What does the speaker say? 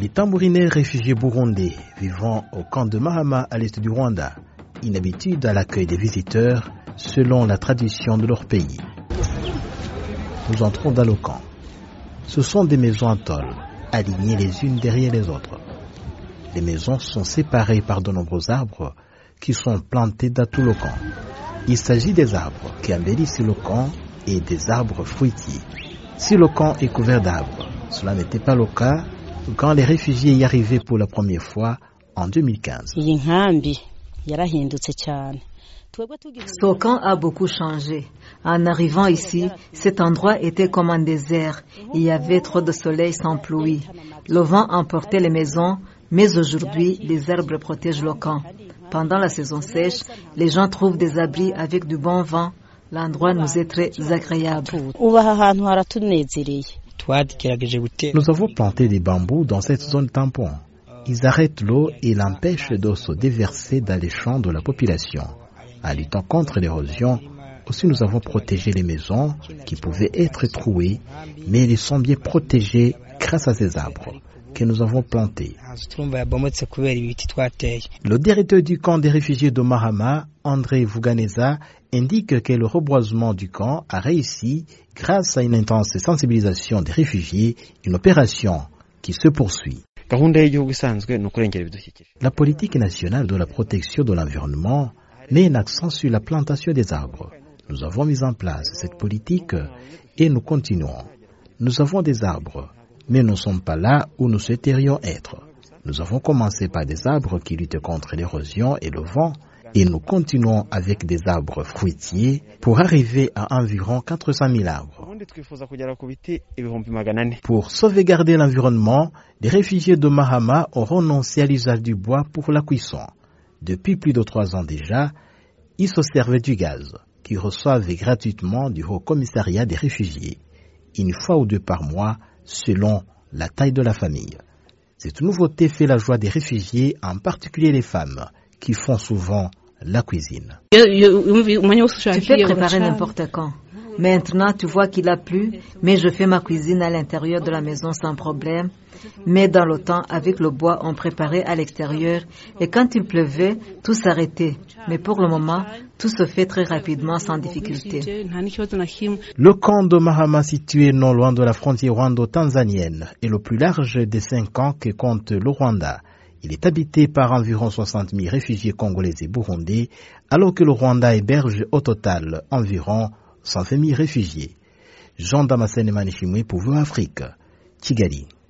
Les Tambourinais réfugiés burundais vivant au camp de Mahama à l'est du Rwanda, inhabitués à l'accueil des visiteurs selon la tradition de leur pays. Nous entrons dans le camp. Ce sont des maisons en tôle, alignées les unes derrière les autres. Les maisons sont séparées par de nombreux arbres qui sont plantés dans tout le camp. Il s'agit des arbres qui embellissent le camp et des arbres fruitiers. Si le camp est couvert d'arbres, cela n'était pas le cas quand les réfugiés y arrivaient pour la première fois en 2015. Ce camp a beaucoup changé. En arrivant ici, cet endroit était comme un désert. Il y avait trop de soleil sans pluie. Le vent emportait les maisons, mais aujourd'hui, les arbres protègent le camp. Pendant la saison sèche, les gens trouvent des abris avec du bon vent. L'endroit nous est très agréable. Nous avons planté des bambous dans cette zone tampon. Ils arrêtent l'eau et l'empêchent de se déverser dans les champs de la population. En luttant contre l'érosion, aussi nous avons protégé les maisons qui pouvaient être trouées, mais elles sont bien protégées grâce à ces arbres que nous avons plantés. Le directeur du camp des réfugiés de Mahama, André Vuganeza, indique que le reboisement du camp a réussi grâce à une intense sensibilisation des réfugiés, une opération qui se poursuit. La politique nationale de la protection de l'environnement met un accent sur la plantation des arbres. Nous avons mis en place cette politique et nous continuons. Nous avons des arbres, mais nous ne sommes pas là où nous souhaiterions être. Nous avons commencé par des arbres qui luttent contre l'érosion et le vent, et nous continuons avec des arbres fruitiers pour arriver à environ 400 000 arbres. Pour sauvegarder l'environnement, les réfugiés de Mahama ont renoncé à l'usage du bois pour la cuisson. Depuis plus de 3 ans déjà, ils se servaient du gaz, qu'ils reçoivent gratuitement du Haut Commissariat des réfugiés, une fois ou 2 par mois, selon la taille de la famille. Cette nouveauté fait la joie des réfugiés, en particulier les femmes, qui font souvent la cuisine. Tu peux préparer n'importe quand. Maintenant, tu vois qu'il a plu, mais je fais ma cuisine à l'intérieur de la maison sans problème. Mais dans le temps, avec le bois, on préparait à l'extérieur. Et quand il pleuvait, tout s'arrêtait. Mais pour le moment, tout se fait très rapidement, sans difficulté. Le camp de Mahama, situé non loin de la frontière rwando-tanzanienne, est le plus large des 5 camps que compte le Rwanda. Il est habité par environ 60 000 réfugiés congolais et burundais, alors que le Rwanda héberge au total environ 120 000 réfugiés. Jean Damascene Manishimwe pour VOA Afrique, Kigali.